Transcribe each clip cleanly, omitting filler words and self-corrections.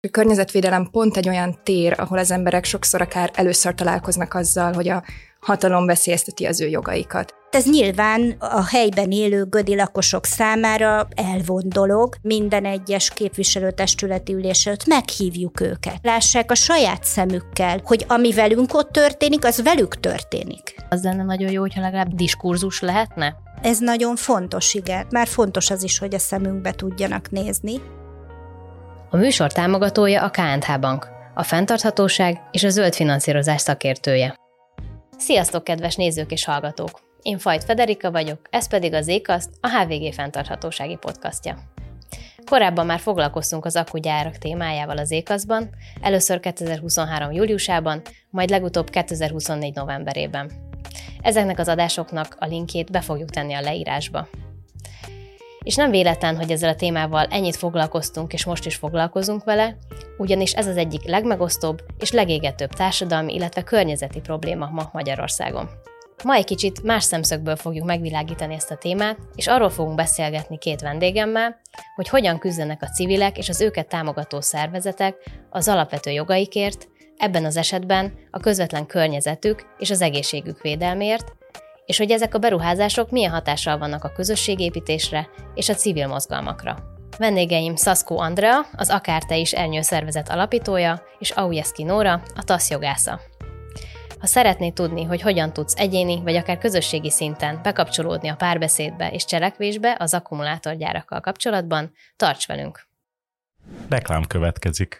A környezetvédelem pont egy olyan tér, ahol az emberek sokszor akár először találkoznak azzal, hogy a hatalom veszélyezteti az ő jogaikat. Ez nyilván a helyben élő gödi lakosok számára elvont dolog. Minden egyes képviselőtestületi ülés előtt meghívjuk őket. Lássák a saját szemükkel, hogy ami velünk ott történik, az velük történik. Az lenne nagyon jó, hogyha legalább diskurzus lehetne? Ez nagyon fontos, igen. Már fontos az is, hogy a szemünkbe tudjanak nézni. A műsor támogatója a K&H Bank, a fenntarthatóság és a zöld finanszírozás szakértője. Sziasztok, kedves nézők és hallgatók! Én Fajt Federika vagyok, ez pedig az Ékaszt, a HVG fenntarthatósági podcastja. Korábban már foglalkoztunk az akkugyárak témájával az Ékasztban, először 2023. júliusában, majd legutóbb 2024. novemberében. Ezeknek az adásoknak a linkjét be fogjuk tenni a leírásba. És nem véletlen, hogy ezzel a témával ennyit foglalkoztunk, és most is foglalkozunk vele, ugyanis ez az egyik legmegosztóbb és legégetőbb társadalmi, illetve környezeti probléma ma Magyarországon. Ma egy kicsit más szemszögből fogjuk megvilágítani ezt a témát, és arról fogunk beszélgetni két vendégemmel, hogy hogyan küzdenek a civilek és az őket támogató szervezetek az alapvető jogaikért, ebben az esetben a közvetlen környezetük és az egészségük védelméért, és hogy ezek a beruházások milyen hatással vannak a közösségépítésre és a civil mozgalmakra. Vendégeim Szaszkó Andrea, az Akár te is ernyőszervezet alapítója, és Aujeszki Nóra, a TASZ jogásza. Ha szeretnéd tudni, hogy hogyan tudsz egyéni vagy akár közösségi szinten bekapcsolódni a párbeszédbe és cselekvésbe az akkumulátorgyárakkal kapcsolatban, tarts velünk! Reklám következik.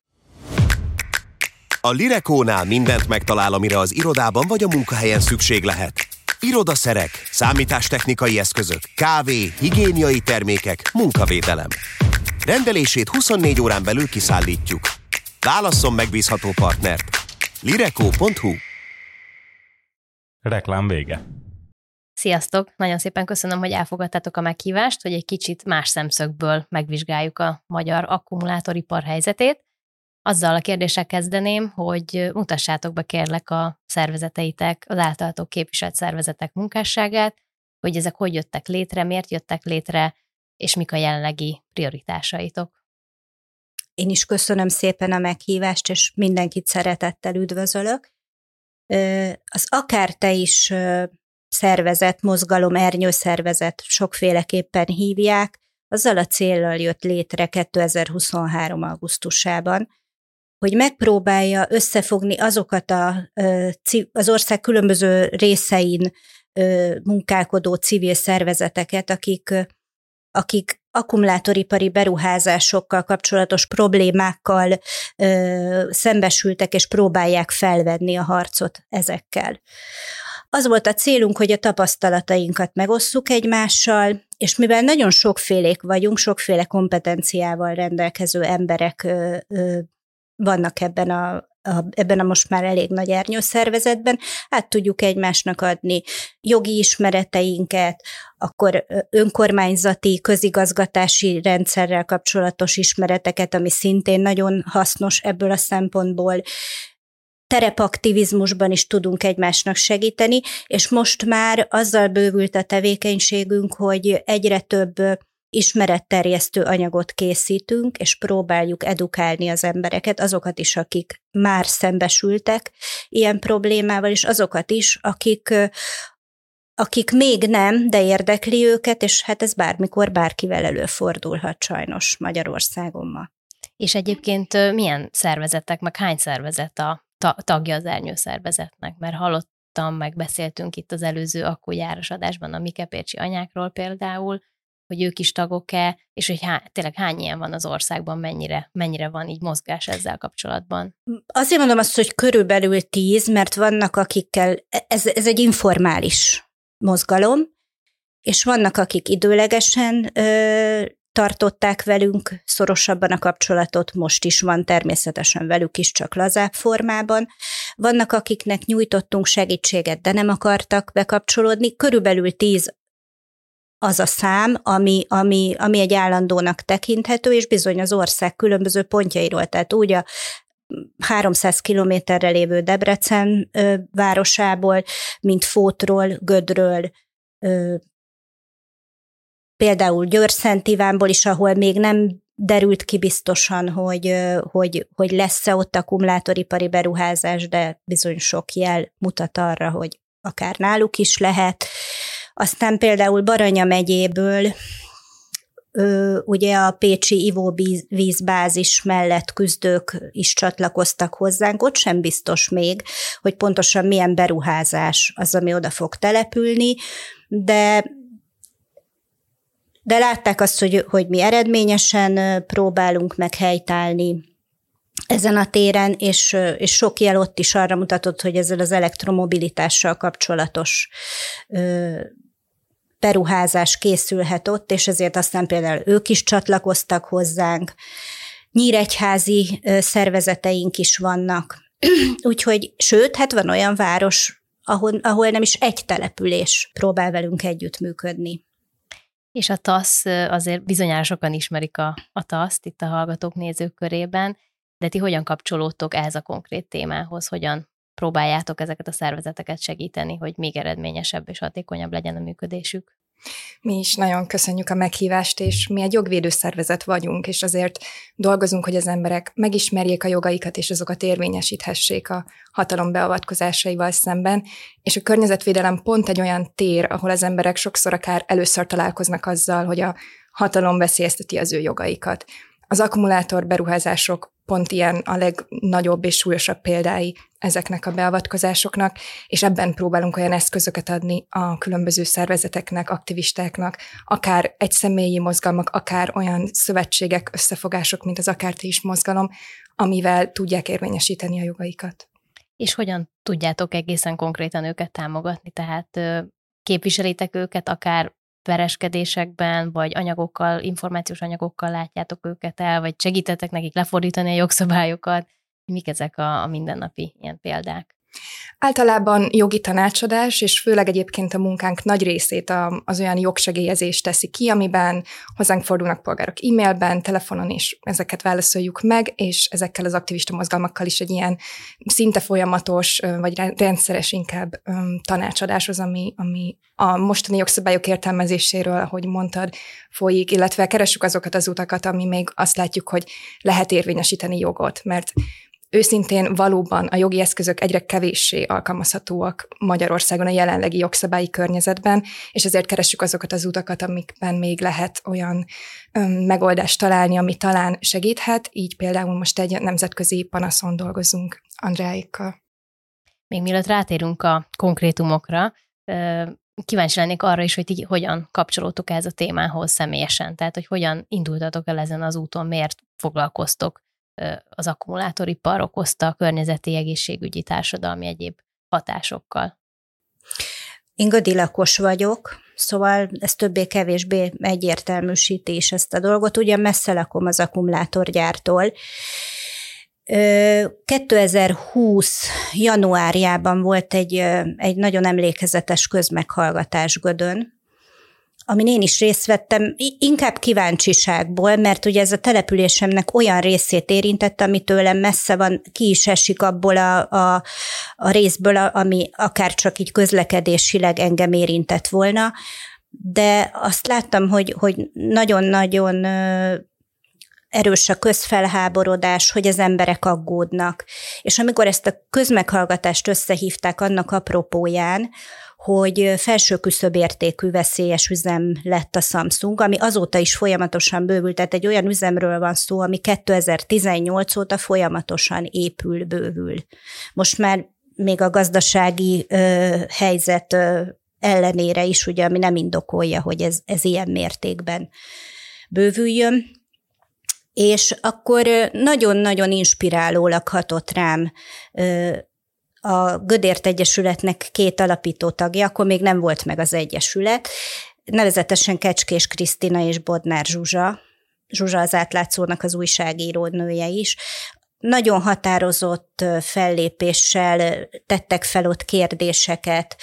A Lirekónál mindent megtalál, amire az irodában vagy a munkahelyen szükség lehet. Irodaszerek, számítástechnikai eszközök, kávé, higiéniai termékek, munkavédelem. Rendelését 24 órán belül kiszállítjuk. Válasszon megbízható partnert. Lireko.hu. Reklám vége. Sziasztok! Nagyon szépen köszönöm, hogy elfogadtátok a meghívást, hogy egy kicsit más szemszögből megvizsgáljuk a magyar akkumulátoripar helyzetét. Azzal a kérdéssel kezdeném, hogy mutassátok be kérlek a szervezeteitek, az általatok képviselt szervezetek munkásságát, hogy ezek hogy jöttek létre, miért jöttek létre, és mik a jelenlegi prioritásaitok. Én is köszönöm szépen a meghívást, és mindenkit szeretettel üdvözölök. Az Akár te is szervezet, mozgalom, ernyőszervezet, sokféleképpen hívják, azzal a céllal jött létre 2023. augusztusában, hogy megpróbálja összefogni azokat az ország különböző részein munkálkodó civil szervezeteket, akik akkumulátoripari beruházásokkal kapcsolatos problémákkal szembesültek, és próbálják felvenni a harcot ezekkel. Az volt a célunk, hogy a tapasztalatainkat megosszuk egymással, és mivel nagyon sokfélék vagyunk, sokféle kompetenciával rendelkező emberek vannak ebben a most már elég nagy ernyőszervezetben, át tudjuk egymásnak adni jogi ismereteinket, akkor önkormányzati, közigazgatási rendszerrel kapcsolatos ismereteket, ami szintén nagyon hasznos ebből a szempontból. Terepaktivizmusban is tudunk egymásnak segíteni, és most már azzal bővült a tevékenységünk, hogy egyre több ismeretterjesztő anyagot készítünk, és próbáljuk edukálni az embereket, azokat is, akik már szembesültek ilyen problémával, és azokat is, akik még nem, de érdekli őket, és hát ez bármikor bárkivel előfordulhat sajnos Magyarországon ma. És egyébként milyen szervezetek, meg hány szervezet a tagja az ernyőszervezetnek? Mert hallottam, meg beszéltünk itt az előző akkugyáros adásban a Mikepércsi anyákról például, hogy ők is tagok-e, és hogy tényleg hány ilyen van az országban, mennyire van így mozgás ezzel kapcsolatban? Azért mondom azt, hogy körülbelül 10, mert vannak akikkel, ez egy informális mozgalom, és vannak akik időlegesen tartották velünk szorosabban a kapcsolatot, most is van természetesen velük is, csak lazább formában. Vannak, akiknek nyújtottunk segítséget, de nem akartak bekapcsolódni. Körülbelül 10 az a szám, ami egy állandónak tekinthető, és bizony az ország különböző pontjairól, tehát úgy a 300 kilométerre lévő Debrecen városából, mint Fótról, Gödről, például Győr-Szent Ivánból is, ahol még nem derült ki biztosan, hogy lesz-e ott akkumulátoripari beruházás, de bizony sok jel mutat arra, hogy akár náluk is lehet. Aztán például Baranya megyéből ugye a pécsi ivóvízbázis mellett küzdők is csatlakoztak hozzánk, ott sem biztos még, hogy pontosan milyen beruházás az, ami oda fog települni, de látták azt, hogy mi eredményesen próbálunk meg helytállni ezen a téren, és sok jel ott is arra mutatott, hogy ezzel az elektromobilitással kapcsolatos beruházás készülhet ott, és ezért aztán például ők is csatlakoztak hozzánk. Nyíregyházi szervezeteink is vannak. Úgyhogy, sőt, hát van olyan város, ahol nem is egy település próbál velünk együttműködni. És a TASZ, azért bizonyára sokan ismerik a TASZ-t itt a hallgatók, nézők körében, de ti hogyan kapcsolódtok ehhez a konkrét témához, hogyan próbáljátok ezeket a szervezeteket segíteni, hogy még eredményesebb és hatékonyabb legyen a működésük? Mi is nagyon köszönjük a meghívást, és mi egy jogvédő szervezet vagyunk, és azért dolgozunk, hogy az emberek megismerjék a jogaikat, és azokat érvényesíthessék a hatalom beavatkozásaival szemben, és a környezetvédelem pont egy olyan tér, ahol az emberek sokszor akár először találkoznak azzal, hogy a hatalom veszélyezteti az ő jogaikat. Az akkumulátor beruházások pont ilyen a legnagyobb és súlyosabb példái ezeknek a beavatkozásoknak, és ebben próbálunk olyan eszközöket adni a különböző szervezeteknek, aktivistáknak, akár egyszemélyi mozgalmak, akár olyan szövetségek, összefogások, mint az Akár Ti is mozgalom, amivel tudják érvényesíteni a jogaikat. És hogyan tudjátok egészen konkrétan őket támogatni? Tehát képviselitek őket akár pereskedésekben, vagy anyagokkal, információs anyagokkal látjátok őket el, vagy segítetek nekik lefordítani a jogszabályokat? Mik ezek a mindennapi ilyen példák? Általában jogi tanácsadás, és főleg egyébként a munkánk nagy részét az olyan jogsegélyezés teszi ki, amiben hozzánk fordulnak polgárok e-mailben, telefonon is ezeket válaszoljuk meg, és ezekkel az aktivista mozgalmakkal is egy ilyen szinte folyamatos, vagy rendszeres inkább tanácsadáshoz, ami a mostani jogszabályok értelmezéséről, ahogy mondtad, folyik, illetve keressük azokat az utakat, ami még azt látjuk, hogy lehet érvényesíteni jogot, mert őszintén valóban a jogi eszközök egyre kevéssé alkalmazhatóak Magyarországon a jelenlegi jogszabályi környezetben, és ezért keressük azokat az utakat, amikben még lehet olyan megoldást találni, ami talán segíthet, így például most egy nemzetközi panaszon dolgozunk Andreáikkal. Még mielőtt rátérünk a konkrétumokra, kíváncsi lennék arra is, hogy ti hogyan kapcsolódtok ehhez a témához személyesen, tehát hogy hogyan indultatok el ezen az úton, miért foglalkoztok az akkumulátoripar okozta a környezeti, egészségügyi, társadalmi egyéb hatásokkal. Én Gödi lakos vagyok, szóval ez többé-kevésbé egyértelműsíti is ezt a dolgot. Ugye messze lakom az akkumulátorgyártól. 2020 januárjában volt egy nagyon emlékezetes közmeghallgatás Gödön, amin én is részt vettem, inkább kíváncsiságból, mert ugye ez a településemnek olyan részét érintette, ami tőlem messze van, ki is esik abból a részből, ami akár csak így közlekedésileg engem érintett volna, de azt láttam, hogy nagyon-nagyon erős a közfelháborodás, hogy az emberek aggódnak. És amikor ezt a közmeghallgatást összehívták annak apropóján, hogy felső küszöbértékű veszélyes üzem lett a Samsung, ami azóta is folyamatosan bővült, tehát egy olyan üzemről van szó, ami 2018 óta folyamatosan épül, bővül. Most már még a gazdasági helyzet ellenére is, ugye, ami nem indokolja, hogy ez ilyen mértékben bővüljön. És akkor nagyon-nagyon inspirálólag hatott rám a Gödért Egyesületnek 2 alapító tagja, akkor még nem volt meg az egyesület, nevezetesen Kecskés Krisztina és Bodnár Zsuzsa. Zsuzsa az Átlátszónak az újságírónője is. Nagyon határozott fellépéssel tettek fel ott kérdéseket,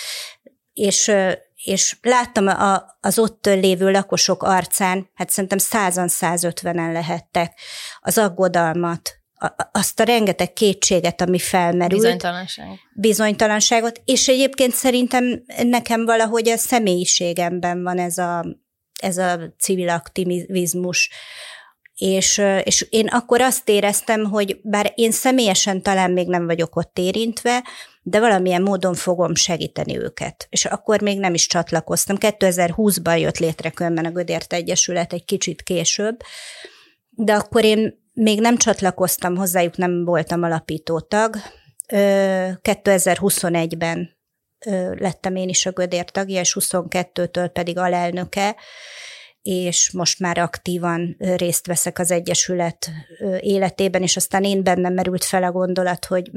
és láttam az ott lévő lakosok arcán, hát szerintem 100-150-en lehettek, az aggodalmat, azt a rengeteg kétséget, ami felmerült. Bizonytalanságot. És egyébként szerintem nekem valahogy a személyiségemben van ez a civil aktivizmus. És én akkor azt éreztem, hogy bár én személyesen talán még nem vagyok ott érintve, de valamilyen módon fogom segíteni őket. És akkor még nem is csatlakoztam. 2020-ban jött létre különben a Gödért Egyesület egy kicsit később, de akkor én még nem csatlakoztam hozzájuk, nem voltam alapító tag. 2021-ben lettem én is a Gödért tagja, és 22-től pedig alelnöke, és most már aktívan részt veszek az Egyesület életében, és aztán én bennem merült fel a gondolat, hogy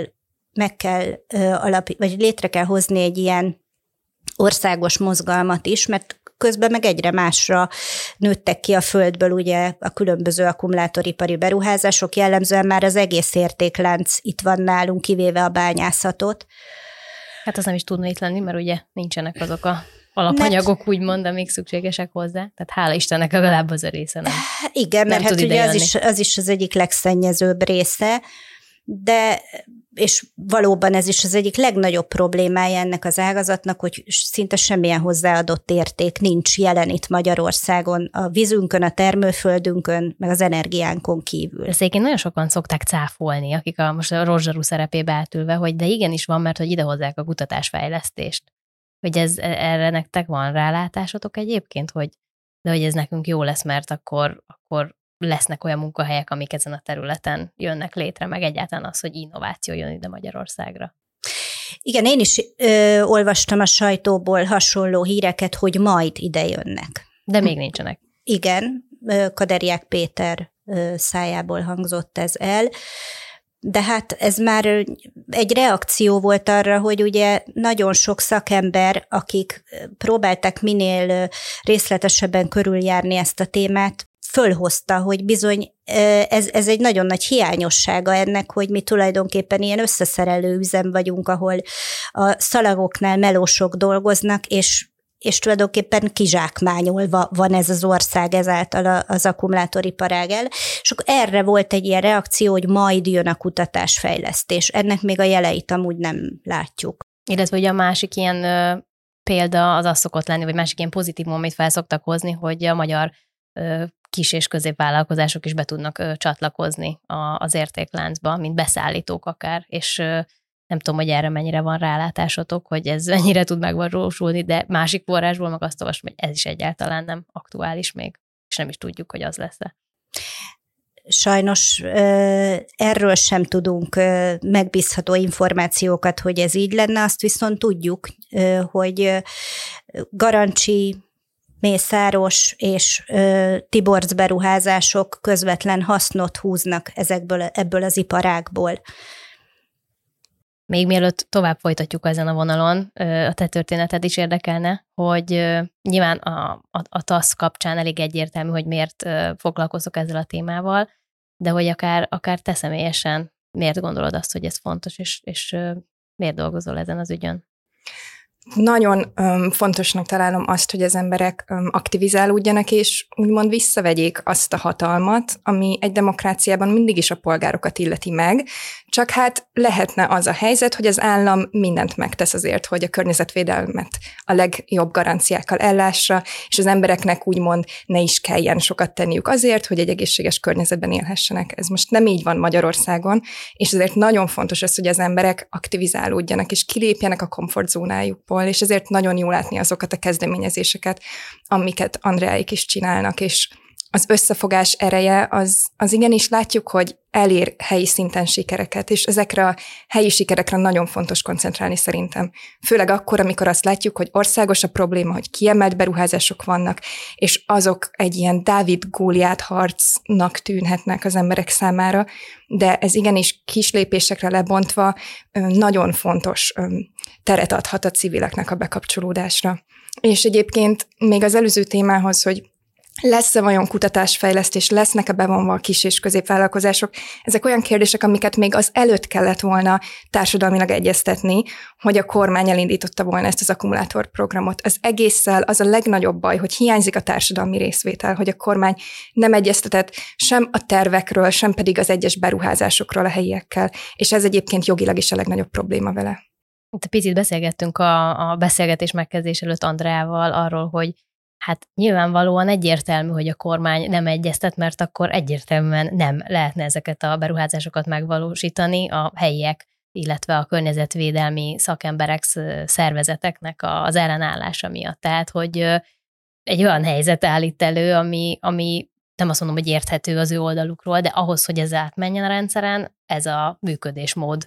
vagy létre kell hozni egy ilyen országos mozgalmat is, mert közben meg egyre másra nőttek ki a földből ugye a különböző akkumulátoripari beruházások, jellemzően már az egész értéklánc itt van nálunk, kivéve a bányászatot. Hát az nem is tudna itt lenni, mert ugye nincsenek azok a alapanyagok, úgymond, amik szükségesek hozzá. Tehát hála Istennek legalább az a része nem. Igen, mert hát ugye az is az egyik legszennyezőbb része, de és valóban ez is az egyik legnagyobb problémája ennek az ágazatnak, hogy szinte semmilyen hozzáadott érték nincs jelen itt Magyarországon, a vízünkön, a termőföldünkön, meg az energiánkon kívül. Ezt egyébként nagyon sokan szokták cáfolni, akik most a rozsdasarú szerepébe átülve, hogy de igenis van, mert hogy idehozzák a kutatásfejlesztést. Hogy erre nektek van rálátásotok egyébként, hogy ez nekünk jó lesz, mert akkor lesznek olyan munkahelyek, amik ezen a területen jönnek létre, meg egyáltalán az, hogy innováció jön ide Magyarországra. Igen, én is olvastam a sajtóból hasonló híreket, hogy majd ide jönnek. De még nincsenek. Igen, Kaderiák Péter szájából hangzott ez el, de hát ez már egy reakció volt arra, hogy ugye nagyon sok szakember, akik próbálták minél részletesebben körüljárni ezt a témát, fölhozta, hogy bizony ez egy nagyon nagy hiányossága ennek, hogy mi tulajdonképpen ilyen összeszerelő üzem vagyunk, ahol a szalagoknál melósok dolgoznak, és tulajdonképpen kizsákmányolva van ez az ország ezáltal az akkumulátoriparág el. És akkor erre volt egy ilyen reakció, hogy majd jön a kutatásfejlesztés. Ennek még a jeleit amúgy nem látjuk. Illetve ugye a másik ilyen példa az szokott lenni, vagy másik ilyen pozitívum, amit fel szoktak hozni, hogy a magyar kis- és középvállalkozások is be tudnak csatlakozni az értékláncba, mint beszállítók akár, és nem tudom, hogy erre mennyire van rálátásotok, hogy ez mennyire tud megvalósulni, de másik forrásból meg azt olvasom, hogy ez is egyáltalán nem aktuális még, és nem is tudjuk, hogy az lesz-e. Sajnos erről sem tudunk megbízható információkat, hogy ez így lenne, azt viszont tudjuk, hogy Garancsi, Mészáros és Tiborcs beruházások közvetlen hasznot húznak ebből az iparágból. Még mielőtt tovább folytatjuk ezen a vonalon, a te történeted is érdekelne, hogy nyilván a TASZ kapcsán elég egyértelmű, hogy miért foglalkozok ezzel a témával, de hogy akár te személyesen miért gondolod azt, hogy ez fontos, és miért dolgozol ezen az ügyön? Nagyon fontosnak találom azt, hogy az emberek aktivizálódjanak, és úgymond visszavegyék azt a hatalmat, ami egy demokráciában mindig is a polgárokat illeti meg, csak hát lehetne az a helyzet, hogy az állam mindent megtesz azért, hogy a környezetvédelmet a legjobb garanciákkal ellássa, és az embereknek úgymond ne is kelljen sokat tenniük azért, hogy egy egészséges környezetben élhessenek. Ez most nem így van Magyarországon, és ezért nagyon fontos az, hogy az emberek aktivizálódjanak, és kilépjenek a komfortzónájukból, és ezért nagyon jó látni azokat a kezdeményezéseket, amiket Andreáik is csinálnak, és az összefogás ereje az igenis látjuk, hogy elér helyi szinten sikereket, és ezekre a helyi sikerekre nagyon fontos koncentrálni szerintem. Főleg akkor, amikor azt látjuk, hogy országos a probléma, hogy kiemelt beruházások vannak, és azok egy ilyen Dávid-Góliát harcnak tűnhetnek az emberek számára, de ez igenis kis lépésekre lebontva nagyon fontos teret adhat a civileknek a bekapcsolódásra. És egyébként még az előző témához, hogy lesz-e vajon kutatásfejlesztés, lesznek-e bevonva a kis- és középvállalkozások? Ezek olyan kérdések, amiket még az előtt kellett volna társadalmilag egyeztetni, hogy a kormány elindította volna ezt az akkumulátorprogramot. Az egésszel az a legnagyobb baj, hogy hiányzik a társadalmi részvétel, hogy a kormány nem egyeztetett sem a tervekről, sem pedig az egyes beruházásokról a helyiekkel, és ez egyébként jogilag is a legnagyobb probléma vele. Itt picit beszélgettünk a beszélgetés megkezdés előtt Andreával arról, hogy Hát nyilvánvalóan egyértelmű, hogy a kormány nem egyeztet, mert akkor egyértelműen nem lehetne ezeket a beruházásokat megvalósítani a helyiek, illetve a környezetvédelmi szakemberek, szervezeteknek az ellenállása miatt. Tehát, hogy egy olyan helyzet állít elő, ami nem azt mondom, hogy érthető az ő oldalukról, de ahhoz, hogy ez átmenjen a rendszeren, ez a működésmód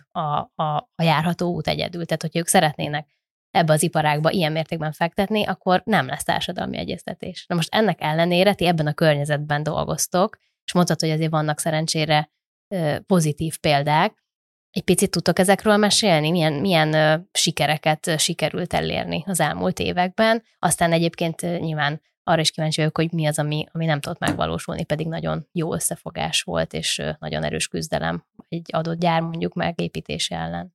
a járható út egyedül. Tehát, hogyha ők szeretnének ebbe az iparágba ilyen mértékben fektetni, akkor nem lesz társadalmi egyeztetés. Na most ennek ellenére ti ebben a környezetben dolgoztok, és mondtad, hogy azért vannak szerencsére pozitív példák. Egy picit tudtok ezekről mesélni? Milyen sikereket sikerült elérni az elmúlt években? Aztán egyébként nyilván arra is kíváncsi vagyok, hogy mi az, ami nem tudott megvalósulni, pedig nagyon jó összefogás volt, és nagyon erős küzdelem egy adott gyár mondjuk megépítése ellen.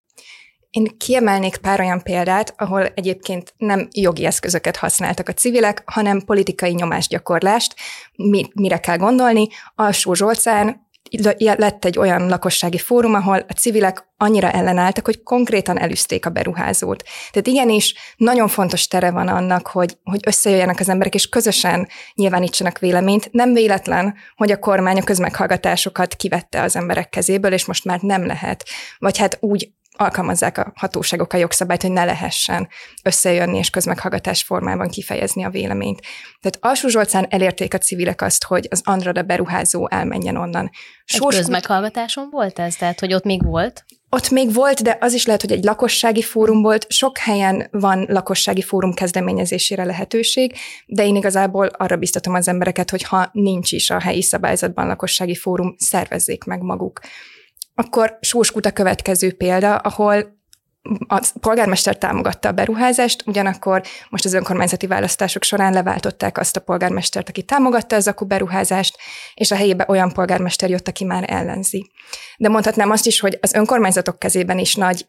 Én kiemelnék pár olyan példát, ahol egyébként nem jogi eszközöket használtak a civilek, hanem politikai nyomásgyakorlást. Mire kell gondolni? Alsó-Zsolcán lett egy olyan lakossági fórum, ahol a civilek annyira ellenálltak, hogy konkrétan elűzték a beruházót. Tehát igenis nagyon fontos tere van annak, hogy összejöjjenek az emberek, és közösen nyilvánítsanak véleményt. Nem véletlen, hogy a kormány a közmeghallgatásokat kivette az emberek kezéből, és most már nem lehet. Vagy hát úgy alkalmazzák a hatóságok a jogszabályt, hogy ne lehessen összejönni és közmeghallgatás formában kifejezni a véleményt. Tehát Alsó-Zsolcán elérték a civilek azt, hogy az Andrada beruházó elmenjen onnan. Egy közmeghallgatáson volt ez? Tehát, hogy ott még volt? Ott még volt, de az is lehet, hogy egy lakossági fórum volt. Sok helyen van lakossági fórum kezdeményezésére lehetőség, de én igazából arra biztatom az embereket, hogy ha nincs is a helyi szabályzatban lakossági fórum, szervezzék meg maguk. Akkor Sóskút a következő példa, ahol a polgármester támogatta a beruházást, ugyanakkor most az önkormányzati választások során leváltották azt a polgármestert, aki támogatta az akku beruházást, és a helyébe olyan polgármester jött, aki már ellenzi. De mondhatnám azt is, hogy az önkormányzatok kezében is nagy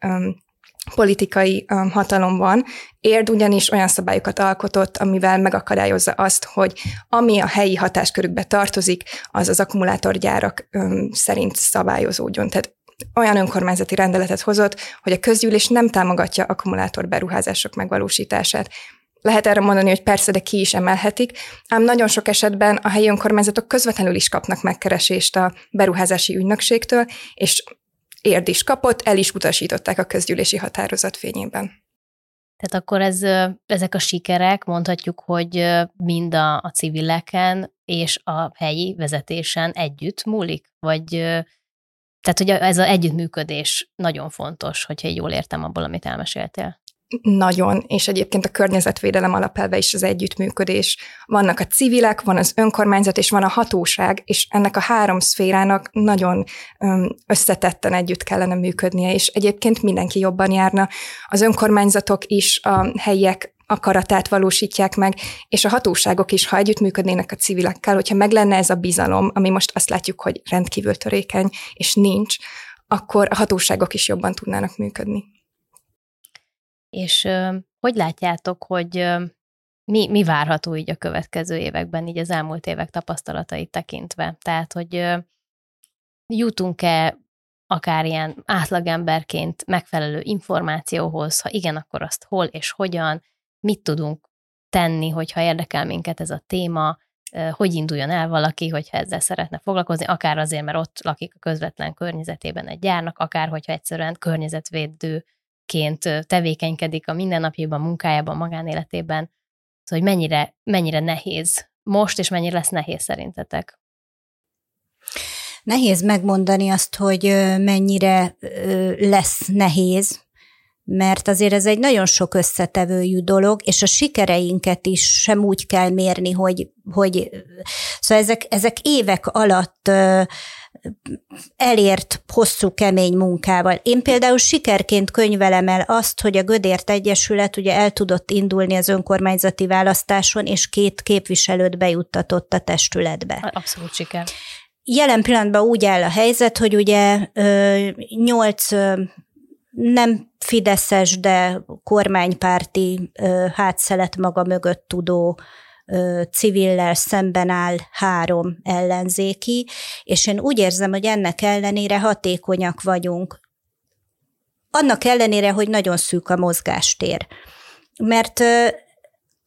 politikai hatalom van. Érd ugyanis olyan szabályokat alkotott, amivel megakadályozza azt, hogy ami a helyi hatáskörükbe tartozik, az az akkumulátorgyárak szerint szabályozódjon. Tehát olyan önkormányzati rendeletet hozott, hogy a közgyűlés nem támogatja akkumulátorberuházások megvalósítását. Lehet erre mondani, hogy persze, de ki is emelhetik, ám nagyon sok esetben a helyi önkormányzatok közvetlenül is kapnak megkeresést a beruházási ügynökségtől, és Érd is kapott, el is utasították a közgyűlési határozat fényében. Tehát akkor ezek a sikerek, mondhatjuk, hogy mind a civileken és a helyi vezetésen együtt múlik? Vagy tehát, hogy ez az együttműködés nagyon fontos, hogyha jól értem abból, amit elmeséltél. Nagyon, és egyébként a környezetvédelem alapelve is az együttműködés. Vannak a civilek, van az önkormányzat, és van a hatóság, és ennek a három szférának nagyon összetetten együtt kellene működnie, és egyébként mindenki jobban járna. Az önkormányzatok is a helyiek akaratát valósítják meg, és a hatóságok is, ha együttműködnének a civilekkel, hogyha meg lenne ez a bizalom, ami most azt látjuk, hogy rendkívül törékeny, és nincs, akkor a hatóságok is jobban tudnának működni. És hogy látjátok, hogy mi várható így a következő években, így az elmúlt évek tapasztalatait tekintve? Tehát, hogy jutunk-e akár ilyen átlagemberként megfelelő információhoz, ha igen, akkor azt hol és hogyan, mit tudunk tenni, hogyha érdekel minket ez a téma, hogy induljon el valaki, hogyha ezzel szeretne foglalkozni, akár azért, mert ott lakik a közvetlen környezetében egy gyárnak, akár hogyha egyszerűen környezetvédőként tevékenykedik a mindennapjában, munkájában, magánéletében. Szóval, hogy mennyire nehéz most, és mennyire lesz nehéz szerintetek? Nehéz megmondani azt, hogy mennyire lesz nehéz, mert azért ez egy nagyon sok összetevőjű dolog, és a sikereinket is sem úgy kell mérni, hogy szóval ezek évek alatt elért hosszú, kemény munkával. Én például sikerként könyvelem el azt, hogy a Gödért Egyesület ugye el tudott indulni az önkormányzati választáson, és 2 képviselőt bejuttatott a testületbe. Abszolút siker. Jelen pillanatban úgy áll a helyzet, hogy ugye 8 nem fideszes, de kormánypárti hátszelet maga mögött tudó civillel szemben áll 3 ellenzéki, és én úgy érzem, hogy ennek ellenére hatékonyak vagyunk. Annak ellenére, hogy nagyon szűk a mozgástér. Mert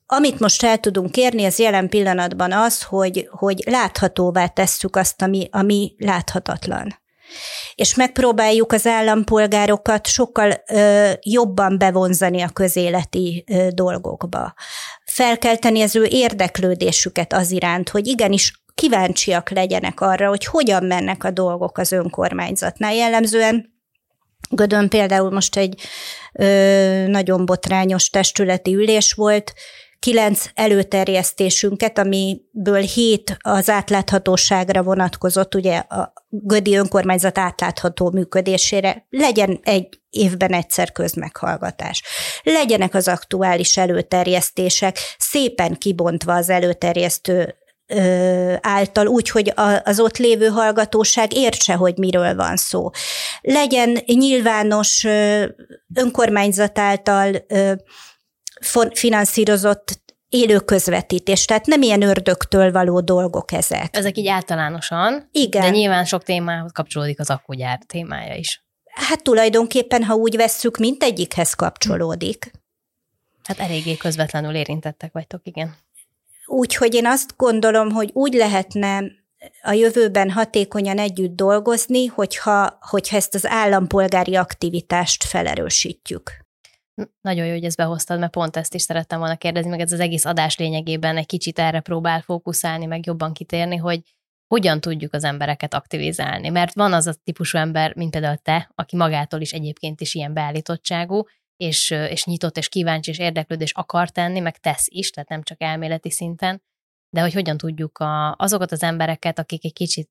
amit most el tudunk érni, az jelen pillanatban az, hogy láthatóvá tesszük azt, ami láthatatlan. És megpróbáljuk az állampolgárokat sokkal jobban bevonzani a közéleti dolgokba. Felkelteni az ő érdeklődésüket az iránt, hogy igenis kíváncsiak legyenek arra, hogy hogyan mennek a dolgok az önkormányzatnál. Jellemzően Gödön például most egy nagyon botrányos testületi ülés volt, 9 előterjesztésünket, amiből 7 az átláthatóságra vonatkozott, ugye a gödi önkormányzat átlátható működésére, legyen egy évben egyszer közmeghallgatás. Legyenek az aktuális előterjesztések, szépen kibontva az előterjesztő által, úgy, hogy az ott lévő hallgatóság értse, hogy miről van szó. Legyen nyilvános önkormányzat által finanszírozott élő közvetítés, tehát nem ilyen ördögtől való dolgok ezek. Ezek így általánosan, igen. De nyilván sok témához kapcsolódik az akkugyár témája is. Hát tulajdonképpen, ha úgy vesszük, mindegyikhez kapcsolódik. Hát eléggé közvetlenül érintettek vagytok, igen. Úgyhogy én azt gondolom, hogy úgy lehetne a jövőben hatékonyan együtt dolgozni, hogyha ezt az állampolgári aktivitást felerősítjük. Nagyon jó, hogy ezt behoztad, mert pont ezt is szerettem volna kérdezni, meg ez az egész adás lényegében egy kicsit erre próbál fókuszálni, meg jobban kitérni, hogy hogyan tudjuk az embereket aktivizálni. Mert van az a típusú ember, mint például te, aki magától is egyébként is ilyen beállítottságú, és nyitott, és kíváncsi, és érdeklődés akar tenni, meg tesz is, tehát nem csak elméleti szinten, de hogy hogyan tudjuk azokat az embereket, akik egy kicsit,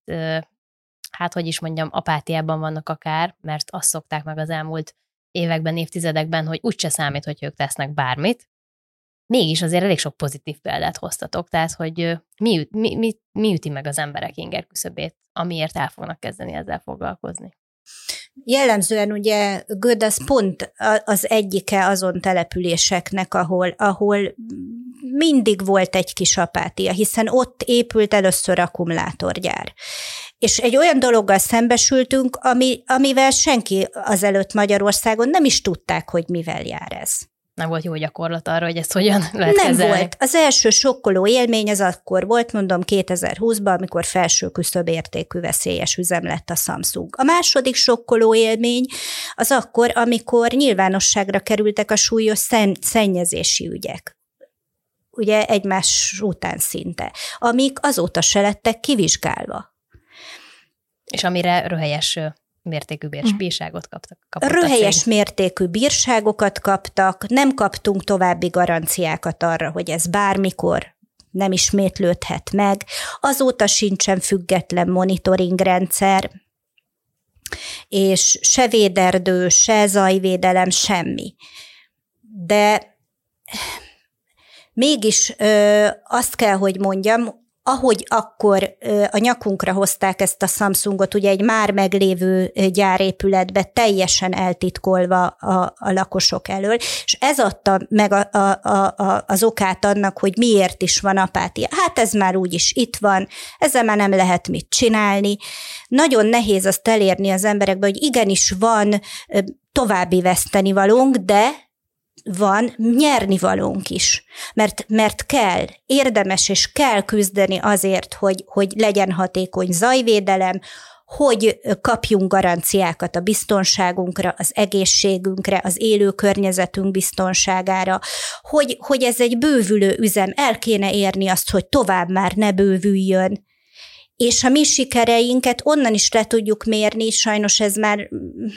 apátiában vannak akár, mert azt szokták meg az elmúlt években, évtizedekben, hogy úgyse számít, hogy ők tesznek bármit, mégis azért elég sok pozitív példát hoztatok, tehát hogy mi üti meg az emberek inger küszöbét, amiért el fognak kezdeni ezzel foglalkozni. Jellemzően ugye Göd az pont az egyike azon településeknek, ahol mindig volt egy kis apátia, hiszen ott épült először akkumulátorgyár. És egy olyan dologgal szembesültünk, amivel senki azelőtt Magyarországon nem is tudták, hogy mivel jár ez. Nem volt jó gyakorlat arra, hogy ezt hogyan lehet kezelni? Nem volt. Az első sokkoló élmény az akkor volt, mondom 2020-ban, amikor felső küszöb értékű veszélyes üzem lett a Samsung. A második sokkoló élmény az akkor, amikor nyilvánosságra kerültek a súlyos szennyezési ügyek. Ugye egymás után szinte, amik azóta se lettek kivizsgálva. És amire röhelyes mértékű bírságot kaptak. Röhelyes mértékű bírságokat kaptak, nem kaptunk további garanciákat arra, hogy ez bármikor nem ismétlődhet meg. Azóta sincsen független monitoringrendszer, és se véderdő, se zajvédelem, semmi. De mégis azt kell, hogy mondjam, ahogy akkor a nyakunkra hozták ezt a Samsungot, ugye egy már meglévő gyárépületbe teljesen eltitkolva a lakosok elől, és ez adta meg az okát annak, hogy miért is van apátia. Hát ez már úgyis itt van, ezzel már nem lehet mit csinálni. Nagyon nehéz azt elérni az emberekbe, hogy igenis van további vesztenivalónk, de van nyernivalónk is, mert kell, érdemes és kell küzdeni azért, hogy legyen hatékony zajvédelem, hogy kapjunk garanciákat a biztonságunkra, az egészségünkre, az élő környezetünk biztonságára, hogy ez egy bővülő üzem, el kéne érni azt, hogy tovább már ne bővüljön. És a mi sikereinket onnan is le tudjuk mérni, sajnos ez már,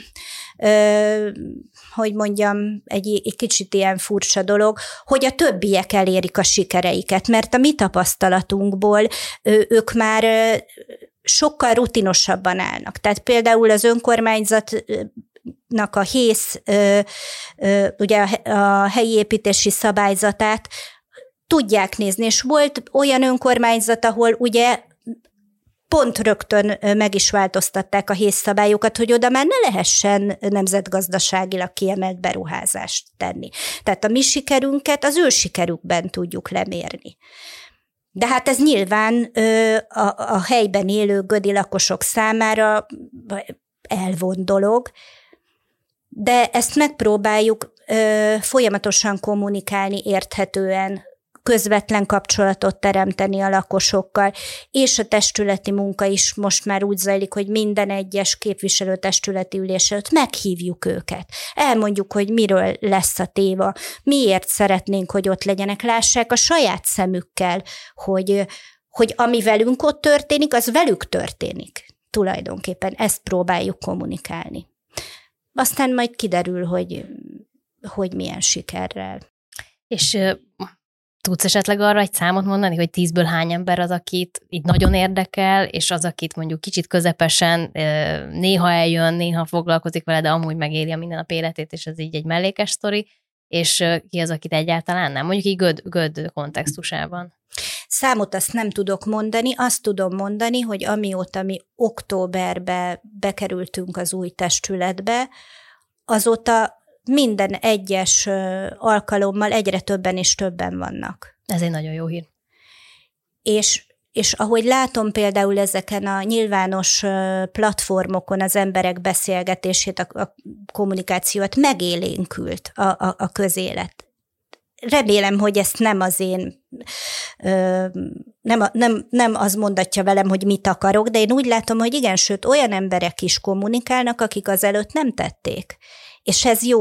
egy kicsit ilyen furcsa dolog, hogy a többiek elérik a sikereiket, mert a mi tapasztalatunkból ők már sokkal rutinosabban állnak. Tehát például az önkormányzatnak a HÉSZ, ugye a helyi építési szabályzatát tudják nézni, és volt olyan önkormányzat, ahol ugye pont rögtön meg is változtatták a HÉSZ szabályokat, hogy oda már ne lehessen nemzetgazdaságilag kiemelt beruházást tenni. Tehát a mi sikerünket az ő sikerükben tudjuk lemérni. De hát ez nyilván a helyben élő gödi lakosok számára elvont dolog, de ezt megpróbáljuk folyamatosan kommunikálni érthetően, közvetlen kapcsolatot teremteni a lakosokkal, és a testületi munka is most már úgy zajlik, hogy minden egyes képviselőtestületi ülés előtt meghívjuk őket. Elmondjuk, hogy miről lesz a téma, miért szeretnénk, hogy ott legyenek, lássák a saját szemükkel, hogy ami velünk ott történik, az velük történik. Tulajdonképpen ezt próbáljuk kommunikálni. Aztán majd kiderül, hogy milyen sikerrel. És tudsz esetleg arra egy számot mondani, hogy 10-ből hány ember az, akit így nagyon érdekel, és az, akit mondjuk kicsit közepesen néha eljön, néha foglalkozik vele, de amúgy megéli a mindennap életét, és ez így egy mellékes sztori, és ki az, akit egyáltalán nem? Mondjuk így göd kontextusában. Számot azt nem tudok mondani, azt tudom mondani, hogy amióta mi októberbe bekerültünk az új testületbe, azóta minden egyes alkalommal egyre többen és többen vannak. Ez egy nagyon jó hír. És ahogy látom például ezeken a nyilvános platformokon az emberek beszélgetését, a kommunikációt megélénkült a közélet. Remélem, hogy ezt nem az én, nem az mondatja velem, hogy mit akarok, de én úgy látom, hogy igen, sőt, olyan emberek is kommunikálnak, akik azelőtt nem tették. És ez jó,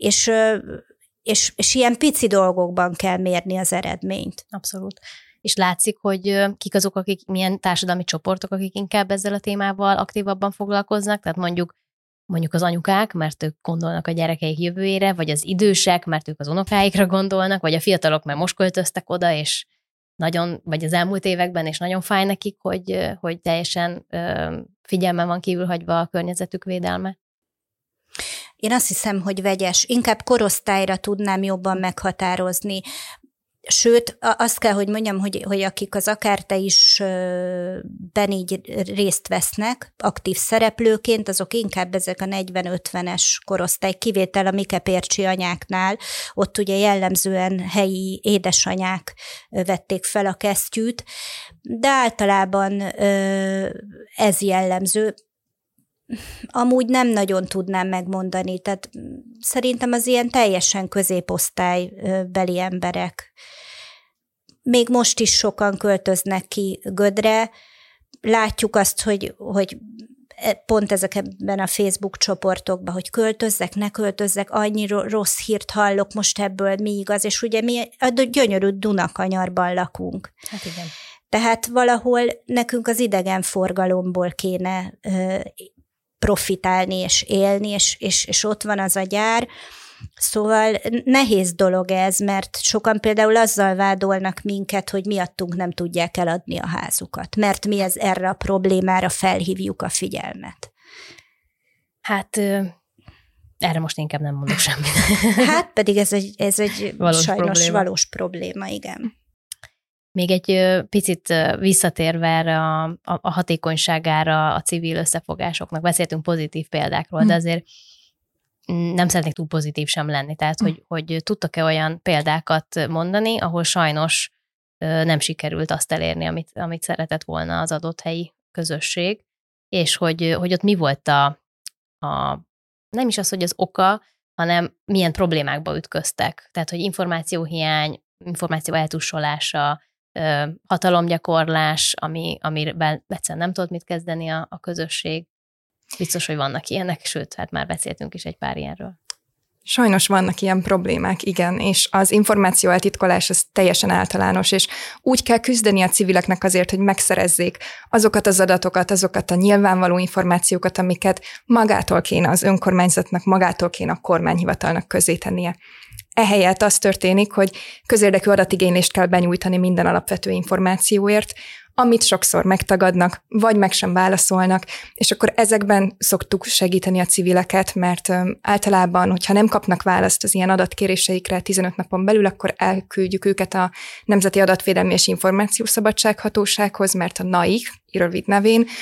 és ilyen pici dolgokban kell mérni az eredményt. Abszolút. És látszik, hogy kik azok, milyen társadalmi csoportok, akik inkább ezzel a témával aktívabban foglalkoznak, tehát mondjuk az anyukák, mert ők gondolnak a gyerekeik jövőjére, vagy az idősek, mert ők az unokáikra gondolnak, vagy a fiatalok, mert most költöztek oda, és vagy az elmúlt években, és nagyon fáj nekik, hogy teljesen figyelmen van kívül hagyva a környezetük védelme. Én azt hiszem, hogy vegyes. Inkább korosztályra tudnám jobban meghatározni. Sőt, azt kell, hogy mondjam, hogy akik az akár te is így részt vesznek, aktív szereplőként, azok inkább ezek a 40-50-es korosztály, kivétel a Mike Pércsi anyáknál, ott ugye jellemzően helyi édesanyák vették fel a kesztyűt, de általában ez jellemző. Amúgy nem nagyon tudnám megmondani, tehát szerintem az ilyen teljesen középosztálybeli emberek. Még most is sokan költöznek ki Gödre, látjuk azt, hogy pont ezekben a Facebook csoportokban, hogy költözzek, ne költözzek, annyi rossz hírt hallok, most ebből mi igaz, és ugye mi a gyönyörű Dunakanyarban lakunk. Hát igen. Tehát valahol nekünk az idegenforgalomból kéne profitálni és élni, és ott van az a gyár. Szóval nehéz dolog ez, mert sokan például azzal vádolnak minket, hogy miattunk nem tudják eladni a házukat, mert mi erre a problémára felhívjuk a figyelmet. Hát erre most inkább nem mondok semmit. Hát pedig ez egy sajnos valós probléma, igen. Még egy picit visszatérve erre a hatékonyságára a civil összefogásoknak, beszéltünk pozitív példákról, de azért nem szeretnék túl pozitív sem lenni. Tehát, hogy tudtak-e olyan példákat mondani, ahol sajnos nem sikerült azt elérni, amit szeretett volna az adott helyi közösség, és hogy ott mi volt nem is az, hogy az oka, hanem milyen problémákba ütköztek. Tehát, hogy információhiány, információ eltussolása, hatalomgyakorlás, amiben egyszerűen nem tudott mit kezdeni a közösség. Biztos, hogy vannak ilyenek, sőt, hát már beszéltünk is egy pár ilyenről. Sajnos vannak ilyen problémák, igen, és az információ eltitkolás az teljesen általános, és úgy kell küzdeni a civileknek azért, hogy megszerezzék azokat az adatokat, azokat a nyilvánvaló információkat, amiket magától kéne az önkormányzatnak, magától kéne a kormányhivatalnak közzétennie. Ehelyett az történik, hogy közérdekű adatigénylést kell benyújtani minden alapvető információért, amit sokszor megtagadnak, vagy meg sem válaszolnak, és akkor ezekben szoktuk segíteni a civileket, mert általában, hogyha nem kapnak választ az ilyen adatkéréseikre 15 napon belül, akkor elküldjük őket a Nemzeti Adatvédelmi és Információszabadság Hatósághoz, mert a NAIH, rövid nevén,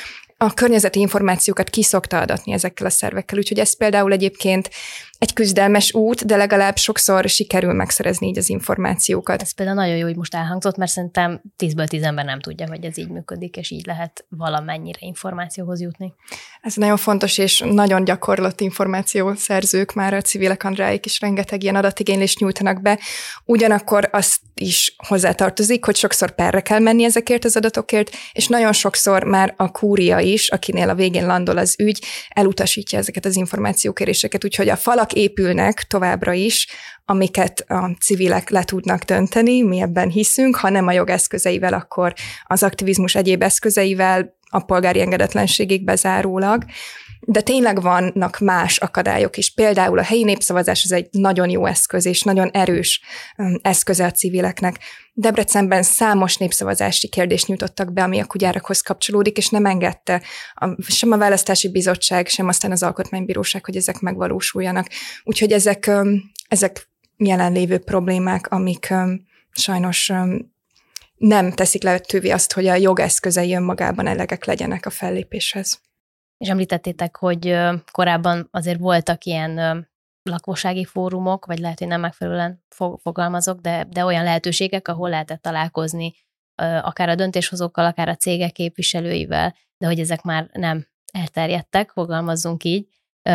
a környezeti információkat ki szokta adatni ezekkel a szervekkel, úgyhogy ez például egyébként egy küzdelmes út, de legalább sokszor sikerül megszerezni így az információkat. Ez például nagyon jó, hogy most elhangzott, mert szerintem 10-ből 10 ember nem tudja, hogy ez így működik, és így lehet valamennyire információhoz jutni. Ez nagyon fontos, és nagyon gyakorlott információszerzők már a civilek Andráik is rengeteg ilyen adatigénylést nyújtanak be. Ugyanakkor azt is hozzátartozik, hogy sokszor perre kell menni ezekért az adatokért, és nagyon sokszor már a kúria is, akinél a végén landol az ügy, elutasítja ezeket az információkéréseket, úgyhogy a falak épülnek továbbra is, amiket a civilek le tudnak dönteni, mi ebben hiszünk, ha nem a jog eszközeivel, akkor az aktivizmus egyéb eszközeivel, a polgári engedetlenségig bezárólag. De tényleg vannak más akadályok is. Például a helyi népszavazás az egy nagyon jó eszköz, és nagyon erős eszköze a civileknek. Debrecenben számos népszavazási kérdést nyújtottak be, ami a kutyárakhoz kapcsolódik, és nem engedte sem a választási bizottság, sem aztán az alkotmánybíróság, hogy ezek megvalósuljanak. Úgyhogy ezek jelenlévő problémák, amik sajnos nem teszik lehetővé azt, hogy a jogeszközei önmagában elegek legyenek a fellépéshez. És említettétek, hogy korábban azért voltak ilyen lakossági fórumok, vagy lehet, hogy nem megfelelően fogalmazok, de olyan lehetőségek, ahol lehetett találkozni akár a döntéshozókkal, akár a cégek képviselőivel, de hogy ezek már nem elterjedtek, fogalmazzunk így.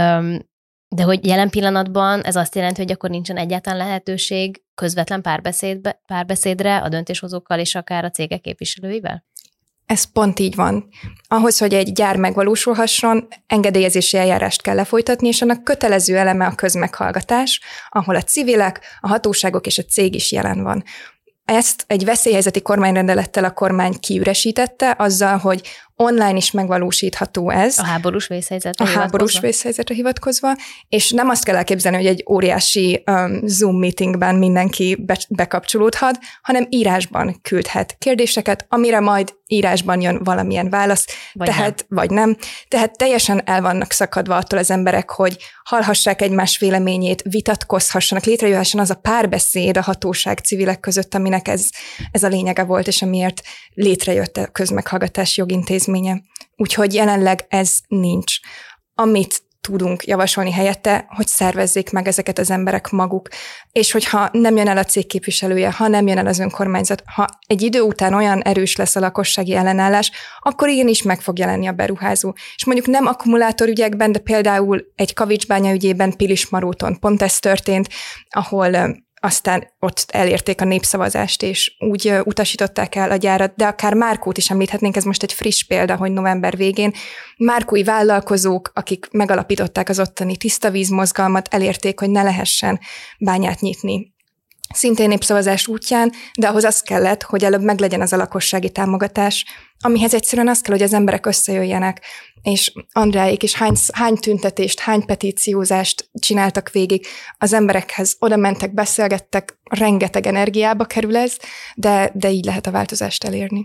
De hogy jelen pillanatban ez azt jelenti, hogy akkor nincsen egyáltalán lehetőség közvetlen párbeszédre a döntéshozókkal és akár a cégek képviselőivel? Ez pont így van. Ahhoz, hogy egy gyár megvalósulhasson, engedélyezési eljárást kell lefolytatni, és annak kötelező eleme a közmeghallgatás, ahol a civilek, a hatóságok és a cég is jelen van. Ezt egy veszélyhelyzeti kormányrendelettel a kormány kiüresítette, azzal, hogy online is megvalósítható ez. A háborús vészhelyzetre hivatkozva, és nem azt kell elképzelni, hogy egy óriási Zoom meetingben mindenki bekapcsolódhat, hanem írásban küldhet kérdéseket, amire majd írásban jön valamilyen válasz, vagy nem. Tehát teljesen el vannak szakadva attól az emberek, hogy hallhassák egymás véleményét, vitatkozhassanak, létrejöhessen az a párbeszéd a hatóság civilek között, aminek ez a lényege volt, és amiért létrejött a közmeghallgatás jogintézménye. Úgyhogy jelenleg ez nincs. Amit tudunk javasolni helyette, hogy szervezzék meg ezeket az emberek maguk, és hogyha nem jön el a cég képviselője, ha nem jön el az önkormányzat, ha egy idő után olyan erős lesz a lakossági ellenállás, akkor igenis meg fog jelenni a beruházó. És mondjuk nem akkumulátorügyekben, de például egy Kavicsbánya ügyében Pilismaróton pont ez történt, ahol aztán ott elérték a népszavazást, és úgy utasították el a gyárat, de akár Márkót is említhetnénk, ez most egy friss példa, hogy november végén márkói vállalkozók, akik megalapították az ottani tiszta víz mozgalmat, elérték, hogy ne lehessen bányát nyitni. Szintén népszavazás útján, de ahhoz az kellett, hogy előbb meglegyen az a lakossági támogatás, amihez egyszerűen az kell, hogy az emberek összejöjjenek, és Andráék is hány tüntetést, hány petíciózást csináltak végig, az emberekhez oda mentek, beszélgettek, rengeteg energiába kerül ez, de így lehet a változást elérni.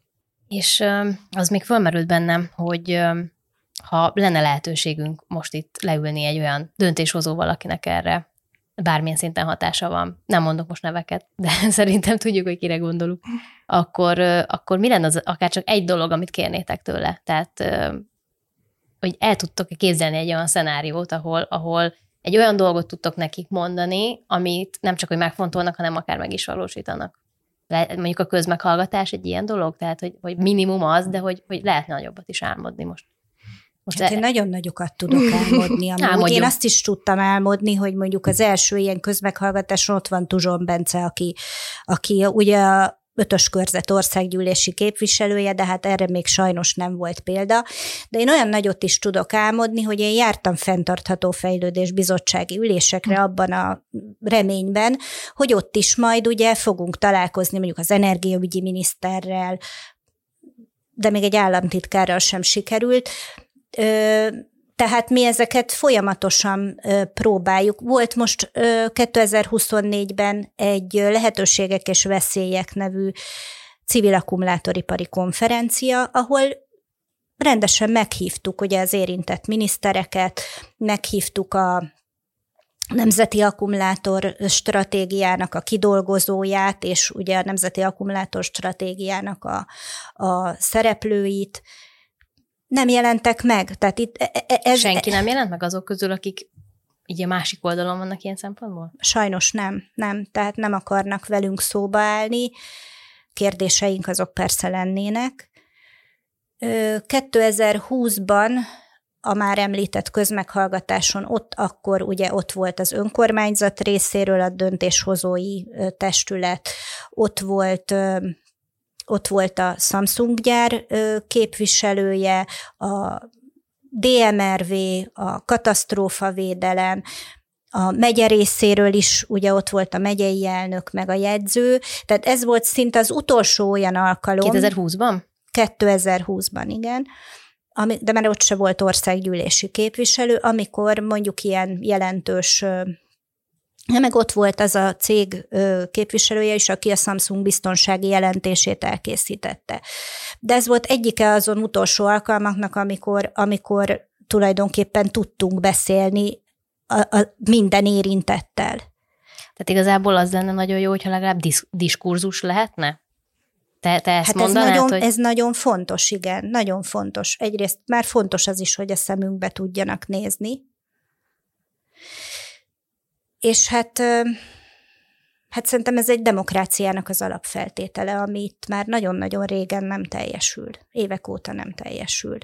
És az még fölmerült bennem, hogy ha lenne lehetőségünk most itt leülni egy olyan döntéshozóval, akinek erre bármilyen szinten hatása van, nem mondok most neveket, de szerintem tudjuk, hogy kire gondolunk, akkor mi lenne az, akár csak egy dolog, amit kérnétek tőle? Tehát, hogy el tudtok képzelni egy olyan szenáriót, ahol egy olyan dolgot tudtok nekik mondani, amit nem csak, hogy megfontolnak, hanem akár meg is valósítanak. Mondjuk a közmeghallgatás egy ilyen dolog, tehát, hogy minimum az, de hogy lehetne nagyobbat is álmodni most. Hát én nagyon nagyokat tudok álmodni. Én azt is tudtam álmodni, hogy mondjuk az első ilyen közmeghallgatáson ott van Tuzson Bence, aki ugye a 5. körzet országgyűlési képviselője, de hát erre még sajnos nem volt példa. De én olyan nagyot is tudok álmodni, hogy én jártam fenntartható fejlődés bizottsági ülésekre abban a reményben, hogy ott is majd ugye fogunk találkozni mondjuk az energiaügyi miniszterrel, de még egy államtitkárral sem sikerült. Tehát mi ezeket folyamatosan próbáljuk. Volt most 2024-ben egy Lehetőségek és veszélyek nevű civil akkumulátoripari konferencia, ahol rendesen meghívtuk ugye az érintett minisztereket, meghívtuk a Nemzeti Akkumulátor Stratégiának a kidolgozóját, és ugye a Nemzeti Akkumulátor Stratégiának a szereplőit. Nem jelentek meg. Tehát itt senki nem jelent meg azok közül, akik így a másik oldalon vannak ilyen szempontból? Sajnos nem. Tehát nem akarnak velünk szóba állni. Kérdéseink azok persze lennének. 2020-ban a már említett közmeghallgatáson akkor ugye ott volt az önkormányzat részéről a döntéshozói testület, ott volt a Samsung gyár képviselője, a DMRV, a katasztrófavédelem, a megye részéről is, ugye ott volt a megyei elnök, meg a jegyző, tehát ez volt szinte az utolsó olyan alkalom. 2020-ban? 2020-ban, igen. De már ott se volt országgyűlési képviselő, amikor mondjuk ilyen jelentős, meg ott volt az a cég képviselője is, aki a Samsung biztonsági jelentését elkészítette. De ez volt egyike azon utolsó alkalmaknak, amikor tulajdonképpen tudtunk beszélni minden érintettel. Tehát igazából az lenne nagyon jó, hogyha legalább diskurzus lehetne? Te ezt mondanád, hogy... Ez nagyon fontos, igen, nagyon fontos. Egyrészt már fontos az is, hogy a szemünkbe tudjanak nézni. És hát szerintem ez egy demokráciának az alapfeltétele, ami itt már nagyon-nagyon régen nem teljesül. Évek óta nem teljesül.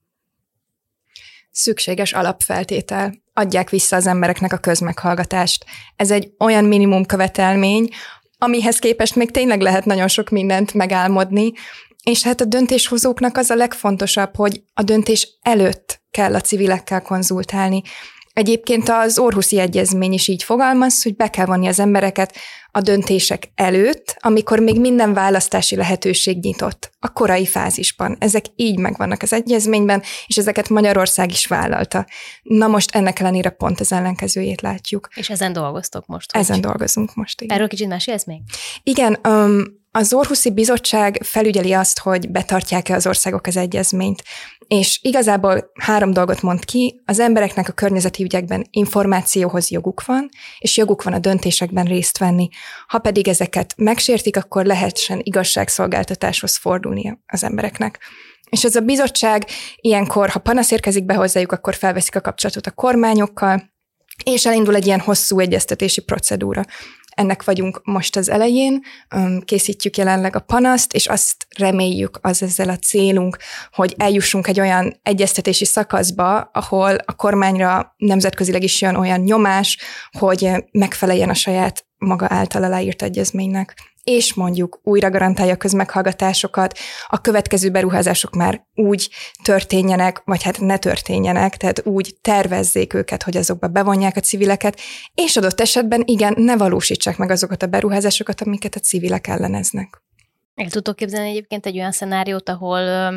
Szükséges alapfeltétel. Adják vissza az embereknek a közmeghallgatást. Ez egy olyan minimum követelmény, amihez képest még tényleg lehet nagyon sok mindent megálmodni, és hát a döntéshozóknak az a legfontosabb, hogy a döntés előtt kell a civilekkel konzultálni. Egyébként az Århusi Egyezmény is így fogalmaz, hogy be kell vonni az embereket a döntések előtt, amikor még minden választási lehetőség nyitott, a korai fázisban. Ezek így megvannak az egyezményben, és ezeket Magyarország is vállalta. Na most ennek ellenére pont az ellenkezőjét látjuk. És ezen dolgoztok most? Ezen dolgozunk most, igen. Erről kicsit mesélsz még? Igen, az Århusi Bizottság felügyeli azt, hogy betartják-e az országok az egyezményt, és igazából 3 dolgot mond ki: az embereknek a környezeti ügyekben információhoz joguk van, és joguk van a döntésekben részt venni. Ha pedig ezeket megsértik, akkor lehessen igazságszolgáltatáshoz fordulni az embereknek. És ez a bizottság ilyenkor, ha panasz érkezik be hozzájuk, akkor felveszik a kapcsolatot a kormányokkal, és elindul egy ilyen hosszú egyeztetési procedúra. Ennek vagyunk most az elején, készítjük jelenleg a panaszt, és azt reméljük, az ezzel a célunk, hogy eljussunk egy olyan egyeztetési szakaszba, ahol a kormányra nemzetközileg is jön olyan nyomás, hogy megfeleljen a saját maga által aláírt egyezménynek. És mondjuk újra garantálja a közmeghallgatásokat, a következő beruházások már úgy történjenek, vagy hát ne történjenek, tehát úgy tervezzék őket, hogy azokba bevonják a civileket, és adott esetben igen, ne valósítsák meg azokat a beruházásokat, amiket a civilek elleneznek. El tudtok képzelni egyébként egy olyan szenáriót, ahol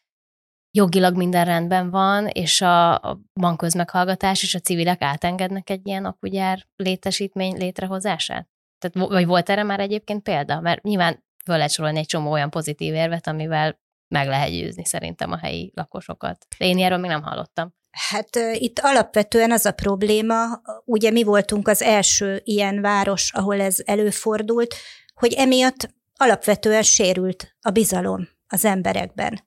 jogilag minden rendben van, és van közmeghallgatás, és a civilek átengednek egy ilyen akkugyár létesítmény létrehozását? Tehát, vagy volt erre már egyébként példa? Mert nyilván föl lehet sorolni egy csomó olyan pozitív érvet, amivel meg lehet győzni szerintem a helyi lakosokat. De én erről még nem hallottam. Hát itt alapvetően az a probléma, ugye mi voltunk az első ilyen város, ahol ez előfordult, hogy emiatt alapvetően sérült a bizalom az emberekben.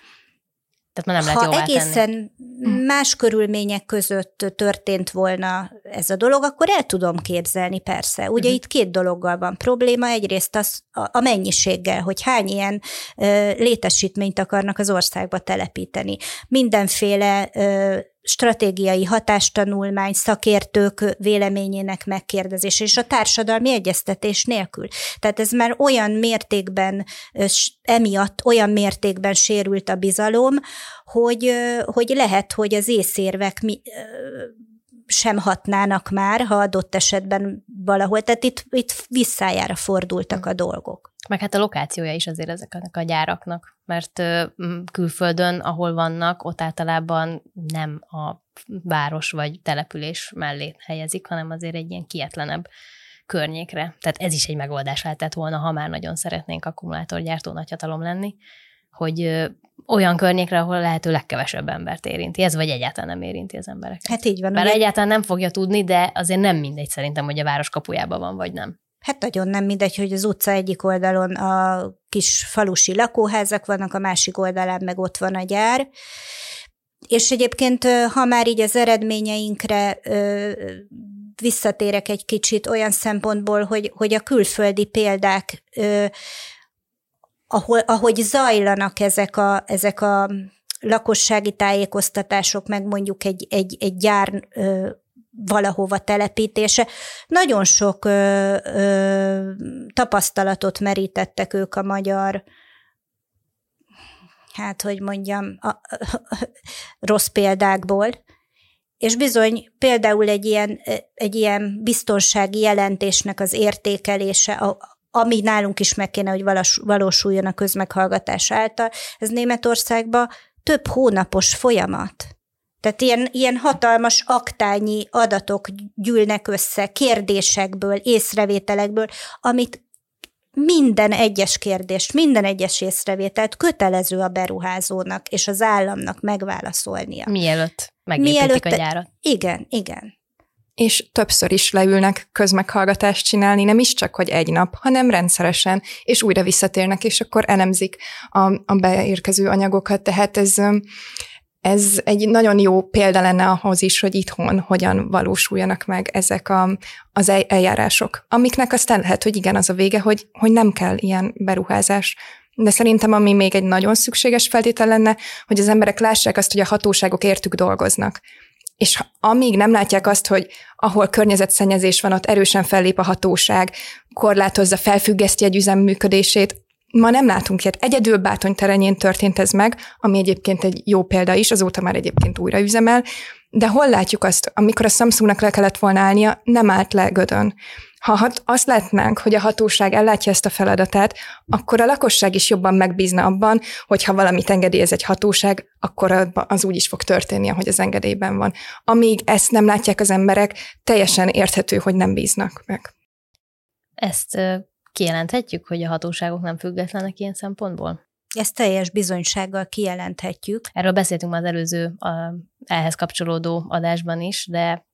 Tehát már nem lehet jóvá tenni. Ha egészen más körülmények között történt volna ez a dolog, akkor el tudom képzelni, persze. Ugye itt 2 dologgal van probléma. Egyrészt az a mennyiséggel, hogy hány ilyen létesítményt akarnak az országba telepíteni. Mindenféle stratégiai hatástanulmány, szakértők véleményének megkérdezése, és a társadalmi egyeztetés nélkül. Tehát ez már olyan mértékben, emiatt olyan mértékben sérült a bizalom, hogy lehet, hogy az észérvek sem hatnának már, ha adott esetben valahol. Tehát itt visszájára fordultak a dolgok. Meg hát a lokációja is azért ezeknek a gyáraknak, mert külföldön, ahol vannak, ott általában nem a város vagy település mellé helyezik, hanem azért egy ilyen kietlenebb környékre. Tehát ez is egy megoldás lehetett volna, ha már nagyon szeretnénk akkumulátorgyártó nagyhatalom lenni, hogy olyan környékre, ahol lehető legkevesebb embert érinti ez, vagy egyáltalán nem érinti az embereket. Hát így van. Bár egyáltalán nem fogja tudni, de azért nem mindegy szerintem, hogy a város kapujában van, vagy nem. Hát nagyon nem mindegy, hogy az utca egyik oldalon a kis falusi lakóházak vannak, a másik oldalán meg ott van a gyár. És egyébként, ha már így az eredményeinkre visszatérek egy kicsit olyan szempontból, hogy a külföldi példák, ahogy zajlanak ezek a lakossági tájékoztatások, meg mondjuk egy gyár valahova telepítése. Nagyon sok tapasztalatot merítettek ők a magyar, rossz példákból, és bizony például egy ilyen biztonsági jelentésnek az értékelése, ami nálunk is meg kéne, hogy valósuljon a közmeghallgatás által, ez Németországban több hónapos folyamat. Tehát ilyen hatalmas aktányi adatok gyűlnek össze, kérdésekből, észrevételekből, amit minden egyes kérdést, minden egyes észrevételt kötelező a beruházónak és az államnak megválaszolnia. Mielőtt megépítik a gyárat. Igen. És többször is leülnek közmeghallgatást csinálni, nem is csak, hogy egy nap, hanem rendszeresen, és újra visszatérnek, és akkor elemzik a beérkező anyagokat. Tehát ez egy nagyon jó példa lenne ahhoz is, hogy itthon hogyan valósuljanak meg ezek az eljárások, amiknek aztán lehet, hogy igen, az a vége, hogy nem kell ilyen beruházás. De szerintem ami még egy nagyon szükséges feltétel lenne, hogy az emberek lássák azt, hogy a hatóságok értük dolgoznak. És amíg nem látják azt, hogy ahol környezetszennyezés van, ott erősen fellép a hatóság, korlátozza, felfüggeszti egy üzem működését, ma nem látunk ilyet. Egyedül Bátony-Terenyén történt ez meg, ami egyébként egy jó példa is, azóta már egyébként újra üzemel, de hol látjuk azt, amikor a Samsungnak le kellett volna állnia, nem állt le Gödön. Ha azt látnánk, hogy a hatóság ellátja ezt a feladatát, akkor a lakosság is jobban megbízna abban, hogy ha valamit engedélyez egy hatóság, akkor az úgy is fog történni, ahogy az engedélyben van. Amíg ezt nem látják az emberek, teljesen érthető, hogy nem bíznak meg. Ezt kijelenthetjük, hogy a hatóságok nem függetlenek ilyen szempontból? Ezt teljes bizonysággal kijelenthetjük. Erről beszéltünk már az előző ehhez kapcsolódó adásban is, de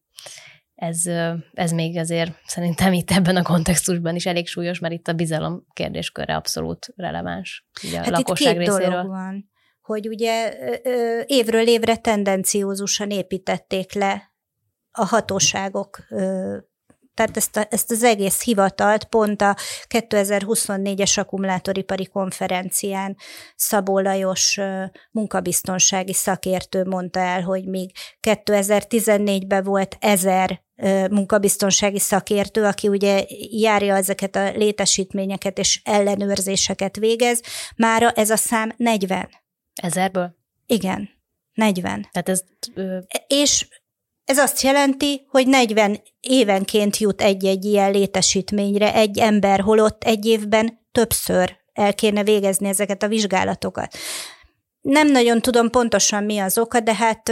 ez még azért szerintem itt ebben a kontextusban is elég súlyos, mert itt a bizalom kérdéskörre abszolút releváns. Ugye a lakosság itt két részéről. dolog van, hogy ugye évről évre tendenciózusan építették le a hatóságok, tehát ezt az egész hivatalt pont a 2024-es akkumulátoripari konferencián Szabó Lajos munkabiztonsági szakértő mondta el, hogy míg 2014-ben volt 1000 munkabiztonsági szakértő, aki ugye járja ezeket a létesítményeket és ellenőrzéseket végez, mára ez a szám 40. 1000-ből? Igen, 40. Tehát ez... És ez azt jelenti, hogy 40 évenként jut egy-egy ilyen létesítményre egy ember, holott egy évben többször el kéne végezni ezeket a vizsgálatokat. Nem nagyon tudom pontosan mi az oka, de hát,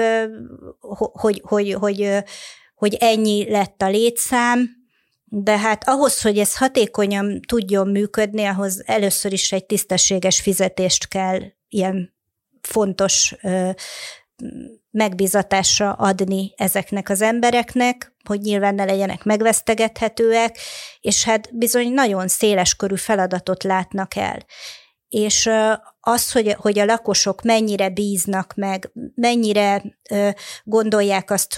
hogy ennyi lett a létszám, de hát ahhoz, hogy ez hatékonyan tudjon működni, ahhoz először is egy tisztességes fizetést kell ilyen fontos megbízatásra adni ezeknek az embereknek, hogy nyilván ne legyenek megvesztegethetőek, és hát bizony nagyon széleskörű feladatot látnak el. És az, hogy a lakosok mennyire bíznak meg, mennyire gondolják azt,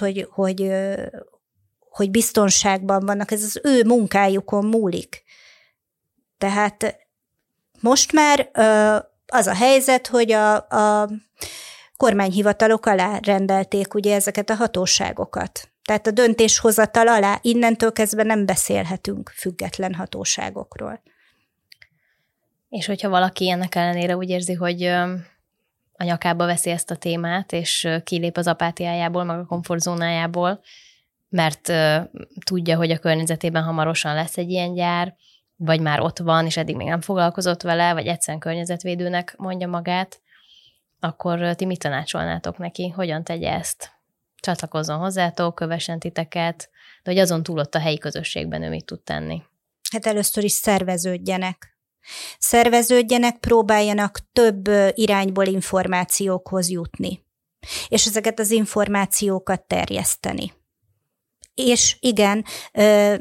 hogy biztonságban vannak, ez az ő munkájukon múlik. Tehát most már az a helyzet, hogy a kormányhivatalok alá rendelték ugye ezeket a hatóságokat. Tehát a döntéshozatal alá innentől kezdve nem beszélhetünk független hatóságokról. És hogyha valaki ennek ellenére úgy érzi, hogy a nyakába veszi ezt a témát, és kilép az apátiájából, meg a komfortzónájából, mert tudja, hogy a környezetében hamarosan lesz egy ilyen gyár, vagy már ott van, és eddig még nem foglalkozott vele, vagy egyszerűen környezetvédőnek mondja magát, akkor ti mit tanácsolnátok neki? Hogyan tegye ezt? Csatlakozzon hozzátok, kövessen titeket, de hogy azon túl ott a helyi közösségben ő mit tud tenni? Hát először is szerveződjenek, próbáljanak több irányból információkhoz jutni, és ezeket az információkat terjeszteni. És igen,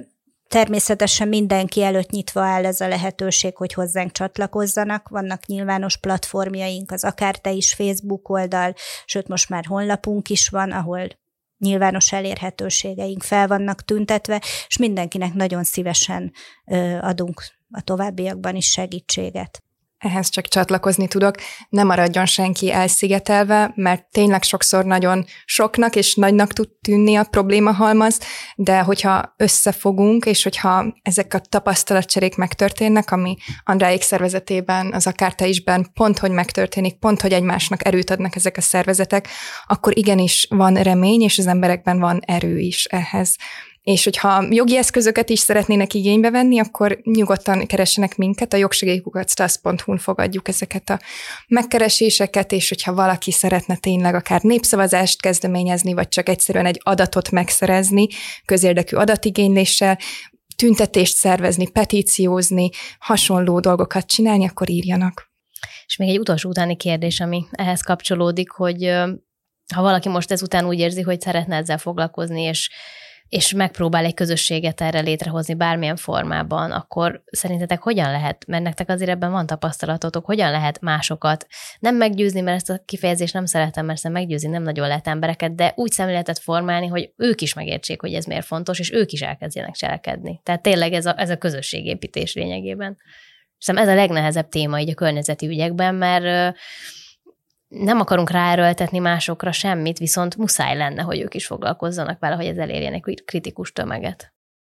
Természetesen mindenki előtt nyitva áll ez a lehetőség, hogy hozzánk csatlakozzanak. Vannak nyilvános platformjaink, az Akár Te is Facebook oldal, sőt most már honlapunk is van, ahol nyilvános elérhetőségeink fel vannak tüntetve, és mindenkinek nagyon szívesen adunk a továbbiakban is segítséget. Ehhez csak csatlakozni tudok, ne maradjon senki elszigetelve, mert tényleg sokszor nagyon soknak és nagynak tud tűnni a problémahalmaz, de hogyha összefogunk, és hogyha ezek a tapasztalatcserék megtörténnek, ami Andráék szervezetében, az Akár Te isben pont, hogy megtörténik, pont, hogy egymásnak erőt adnak ezek a szervezetek, akkor igenis van remény, és az emberekben van erő is ehhez. És hogyha jogi eszközöket is szeretnének igénybe venni, akkor nyugodtan keressenek minket, a jogsegély@stasz.hu-n fogadjuk ezeket a megkereséseket, és hogyha valaki szeretne tényleg akár népszavazást kezdeményezni, vagy csak egyszerűen egy adatot megszerezni, közérdekű adatigényléssel, tüntetést szervezni, petíciózni, hasonló dolgokat csinálni, akkor írjanak. És még egy utolsó utáni kérdés, ami ehhez kapcsolódik, hogy ha valaki most ezután úgy érzi, hogy szeretne ezzel foglalkozni, és megpróbál egy közösséget erre létrehozni bármilyen formában, akkor szerintetek hogyan lehet, mert nektek azért ebben van tapasztalatotok, hogyan lehet másokat nem meggyőzni, mert ezt a kifejezést nem szeretem, mert meggyőzni nem nagyon lehet embereket, de úgy szemléletet formálni, hogy ők is megértsék, hogy ez miért fontos, és ők is elkezdjenek cselekedni. Tehát tényleg ez a közösségépítés lényegében. Szerintem ez a legnehezebb téma így a környezeti ügyekben, mert nem akarunk ráerőltetni másokra semmit, viszont muszáj lenne, hogy ők is foglalkozzanak vele, hogy ez elérjen egy kritikus tömeget.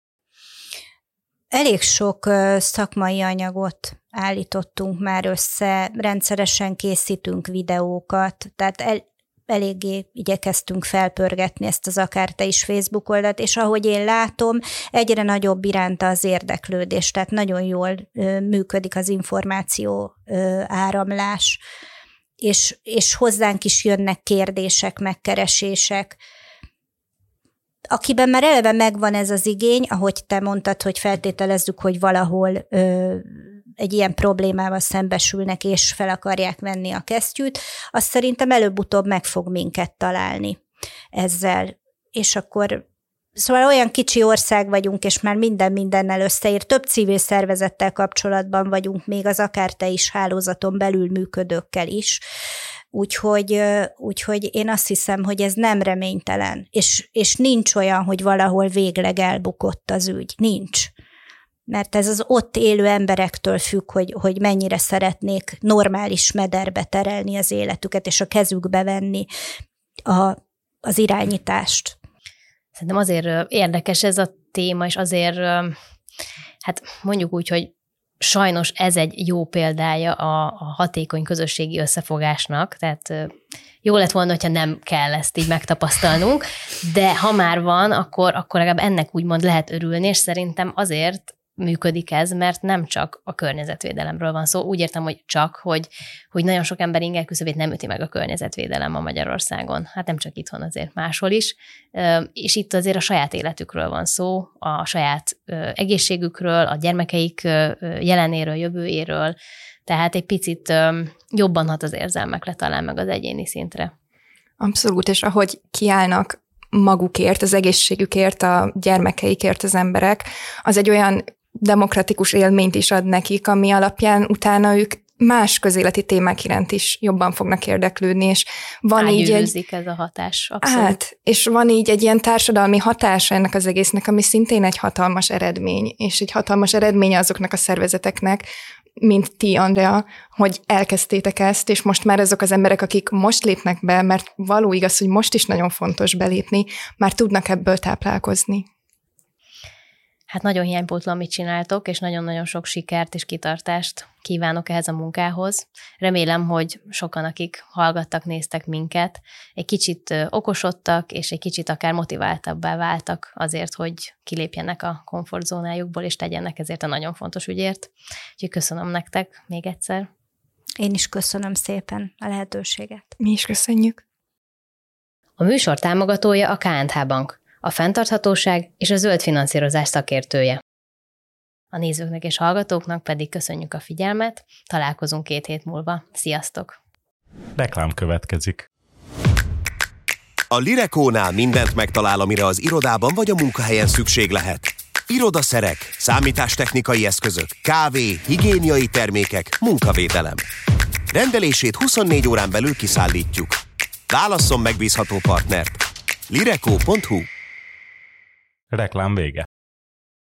Elég sok szakmai anyagot állítottunk már össze, rendszeresen készítünk videókat, tehát eléggé igyekeztünk felpörgetni ezt az Akár Te is Facebook oldalt, és ahogy én látom, egyre nagyobb iránta az érdeklődés, tehát nagyon jól működik az információ áramlás, és hozzánk is jönnek kérdések, megkeresések. Akiben már eleve megvan ez az igény, ahogy te mondtad, hogy feltételezzük, hogy valahol egy ilyen problémával szembesülnek, és fel akarják venni a kesztyűt, azt szerintem előbb-utóbb meg fog minket találni ezzel. És akkor szóval olyan kicsi ország vagyunk, és már mindennel összeér. Több civil szervezettel kapcsolatban vagyunk, még az Akár Te is hálózaton belül működőkkel is. Úgyhogy én azt hiszem, hogy ez nem reménytelen. És nincs olyan, hogy valahol végleg elbukott az ügy. Nincs. Mert ez az ott élő emberektől függ, hogy mennyire szeretnék normális mederbe terelni az életüket, és a kezükbe venni az irányítást. Szerintem azért érdekes ez a téma, és azért, hát mondjuk úgy, hogy sajnos ez egy jó példája a hatékony közösségi összefogásnak, tehát jó lett volna, hogyha nem kell ezt így megtapasztalnunk, de ha már van, akkor legalább ennek úgymond lehet örülni, és szerintem azért működik ez, mert nem csak a környezetvédelemről van szó. Úgy értem, hogy csak, hogy nagyon sok ember inger küszöbét nem üti meg a környezetvédelem a Magyarországon. Hát nem csak itthon, azért máshol is. És itt azért a saját életükről van szó, a saját egészségükről, a gyermekeik jelenéről, jövőjéről. Tehát egy picit jobban hat az érzelmekre talán meg az egyéni szintre. Abszolút, és ahogy kiállnak magukért, az egészségükért, a gyermekeikért az emberek, az egy olyan demokratikus élményt is ad nekik, ami alapján utána ők más közéleti témák iránt is jobban fognak érdeklődni, és van így ez a hatás, abszolút. Hát, és van így egy ilyen társadalmi hatása ennek az egésznek, ami szintén egy hatalmas eredmény, és egy hatalmas eredménye azoknak a szervezeteknek, mint ti, Andrea, hogy elkezdtétek ezt, és most már azok az emberek, akik most lépnek be, mert való igaz, hogy most is nagyon fontos belépni, már tudnak ebből táplálkozni. Hát nagyon hiánypótló, amit csináltok, és nagyon-nagyon sok sikert és kitartást kívánok ehhez a munkához. Remélem, hogy sokan, akik hallgattak, néztek minket, egy kicsit okosodtak, és egy kicsit akár motiváltabbá váltak azért, hogy kilépjenek a komfortzónájukból, és tegyenek ezért a nagyon fontos ügyért. Úgyhogy köszönöm nektek még egyszer. Én is köszönöm szépen a lehetőséget. Mi is köszönjük. A műsor támogatója a KNH Bank, a fenntarthatóság és a zöld finanszírozás szakértője. A nézőknek és hallgatóknak pedig köszönjük a figyelmet, találkozunk 2 hét múlva. Sziasztok! Reklám következik. A Lirekónál mindent megtalál, amire az irodában vagy a munkahelyen szükség lehet. Irodaszerek, számítástechnikai eszközök, kávé, higiéniai termékek, munkavédelem. Rendelését 24 órán belül kiszállítjuk. Válasszon megbízható partnert. Lireco.hu. Reklám vége.